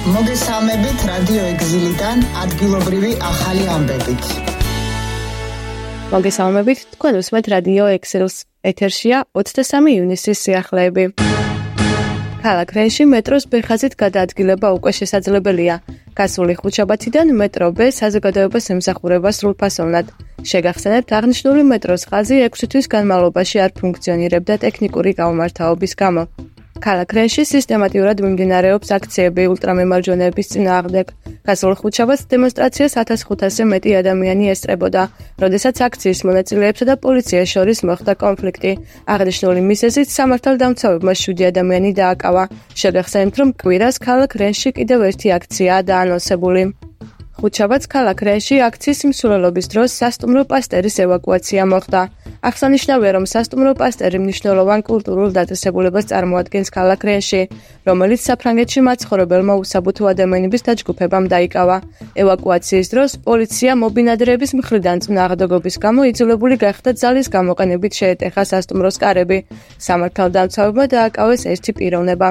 მოგესალმებით რადიო ეგზილიდან ადგილობრივი ახალი ამბებით. მოგესალმებით, თქვენ უსმენთ რადიო ექსილს. ეთერშია 23 ივნისის სიახლეები. ქალაქ რენში მეტროს ბეხაზით გადაადგილება უკვე შესაძლებელია. გასული ხუთშაბათიდან მეტრო ბ საზოგადოებას ემსახურება სრულფასოვნად. შეგახსენებთ, აღნიშნული მეტროს ხაზი 6 თვის განმავლობაში არ ფუნქციონირებდა ტექნიკური გაუმართავობის გამო. ქალაქ რენში სისტემატიურად მიმდინარეობს აქციები ულტრამემარჯვენეების წინააღმდეგ. გასულ ხუთშაბათს დემონსტრაციას 1500-ზე მეტი ადამიანი ესწრებოდა, როდესაც აქციის მონაწილეებსა და პოლიციას შორის მოხდა კონფლიქტი. აღნიშნული მიზეზით სამართალდამცავებმა 7 ადამიანი დააკავა. შეგახსენებთ, რომ კვირას ქალაქ რენში კიდევ ერთი აქციაა დაანონსებული. ხუთშაბათს ქალაქ რენში აქციის მსვლელობის დროს სასტუმრო პასტერის ევაკუაცია მოხდა. აღსანიშნავია, რომ სასტუმრო პასტერი მნიშვნელოვან კულტურულ დაწესებულებას წარმოადგენს ქალაქ რენში, რომელიც საფრანგეთში მაცხოვრებელმა უსაბუთო ადამიანების დაჯგუფებამ დაიკავა. ევაკუაციის დროს პოლიცია მობინადრეების მხრიდან წინააღმდეგობის გამო იძულებული გახდა ძალის გამოყენებით შეეტეხა სასტუმროს კარები. სამართალდამცავებმა დააკავეს ერთი პიროვნება.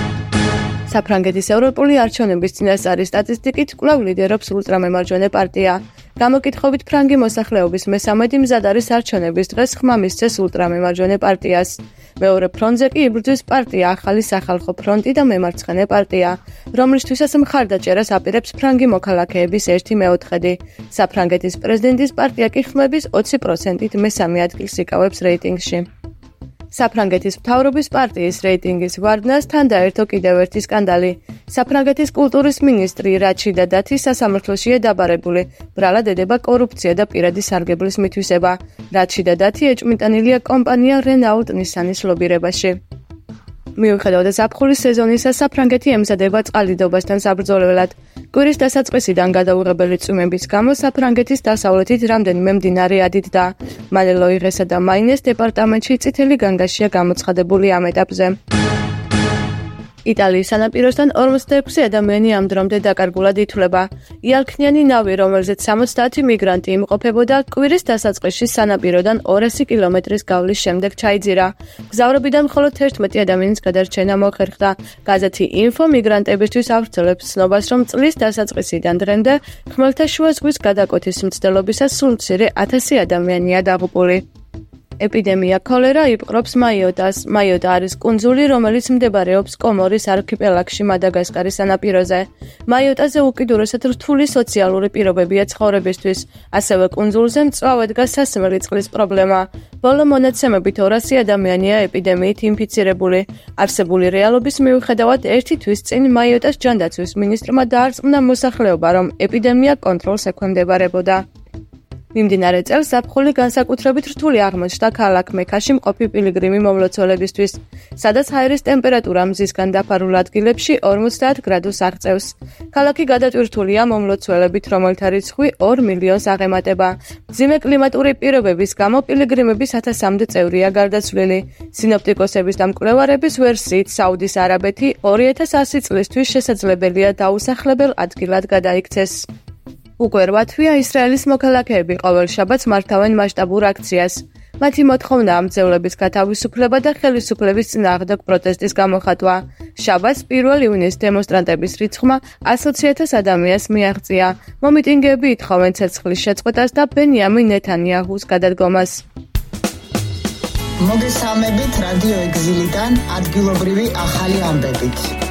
საფრანგეთის ევროპული არჩევნების წინასწარი სტატისტიკით კვლავ ლიდერობს ულტრამემარჯვენე პარტია. გამოკითხვებით ფრანგი მოსახლეობის მესამედი მზად არის არჩევნების დღეს ხმა მისცეს ულტრამემარჯვენე პარტიას. მეორე ფრონტზე კი იბრძვის პარტია ახალი სახალხო ფრონტი და მემარცხენე პარტია, რომლისთვისაც მხარდაჭერას აპირებს ფრანგი მოქალაქეების 1/4. საფრანგეთის პრეზიდენტის პარტია კი ხმების 20%-ით მესამე ადგილს იკავებს რეიტინგში. საფრანგეთის მთავრობის პარტიის რეიტინგის ვარდნას თან დაერთო კიდევ ერთი სკანდალი. საფრანგეთის კულტურის მინისტრი რაჩიდა დათი სასამართლოშია დაბარებული. ბრალად ედება კორუფცია და პირადი სარგებლის მითვისება. რაჩიდა დათი ეჭვმიტანილია კომპანია რენაულტ ნისანის ლობირებაში. მიუხედავად ზაფხულის სეზონისა, საფრანგეთი ემზადება წყალდიდობასთან საბრძოლველად. კვირის დასაწყისიდან გადაუღებელი წვიმების გამო საფრანგეთის დასავლეთით რამდენიმე მდინარე ადიდდა. მალე ლოირესა და მაინეს დეპარტამენტში წითელი განგაშია გამოცხადებული ამ ეტაპზე. იტალიის სანაპიროსთან 46 ადამიანი ამ დრომდე დაკარგულად ითვლება. იალქნიანი ნავი, რომელზეც 70 მიგრანტი იმყოფებოდა, კვირის დასაწყისში სანაპიროდან 200 კილომეტრის გავლის შემდეგ ჩაიძირა. მგზავრობიდან მხოლოდ 11 ადამიანის გადარჩენა მოხერხდა. გაზეთი ინფო მიგრანტებისთვის ავრცელებს ცნობას, რომ წლის დასაწყისიდან დღემდე ხმელთაშუა ზღვის გადაკვეთის მცდელობისას სულ მცირე 1000 ადამიანია დაღუპული. ეპიდემია ქოლერა იპყრობს მაიოტას. მაიოტა არის კუნძული, რომელიც მდებარეობს კომორის არქიპელაგში მადაგასკარის სანაპიროზე. მაიოტაზე უკიდურესად რთული სოციალური პირობებია ცხოვრებისთვის. ასევე კუნძულზე მწვავე დგას სასმელი წყლის პრობლემა. ბოლო მონაცემებით 200 ადამიანია ეპიდემიით ინფიცირებული. არსებული რეალობის მიუხედავად, ერთი თვის წინ მაიოტას ჯანდაცვის მინისტრმა დაარწმუნა მოსახლეობა, რომ ეპიდემია კონტროლს ექვემდებარებოდა. მიმდინარე წელს ზაფხული განსაკუთრებით რთული აღმოჩნდა ქალაქ მექაში მყოფი პილიგრიმი მომლოცველებისთვის, სადაც ჰაერის ტემპერატურა მზისგან დაფარულ ადგილებში 50 გრადუს აღწევს. ქალაქი გადატვირთულია მომლოცველებით, რომელთა რიცხვი 2 მილიონს აღემატება. მძიმე კლიმატური პირობების გამო პილიგრიმების 1000-მდე წევრია გარდაცვლილი. სინოპტიკოსების და მკვლევარების ვერსიით, საუდის არაბეთი 2100 წლისთვის შესაძლებელია დაუსახლებელ ადგილად გადაიქცეს. უკვე 8 თვეა ისრაელის მოქალაქეები ყოველ შაბათს მართავენ მასშტაბურ აქციას. მათი მოთხოვნაა მძევლების გათავისუფლება და ხელისუფლების წინააღმდეგ პროტესტის გამოხატვა. შაბათს 1 ივნისს დემონსტრანტების რიცხვმა 120,000 ადამიანს მიაღწია. მომიტინგეები ითხოვენ ცეცხლის შეწყვეტას და ბენიამინ ნეთანიაჰუს გადადგომას. მოგესალმებით რადიო ეგზილიდან ადგილობრივი ახალი ამბებით.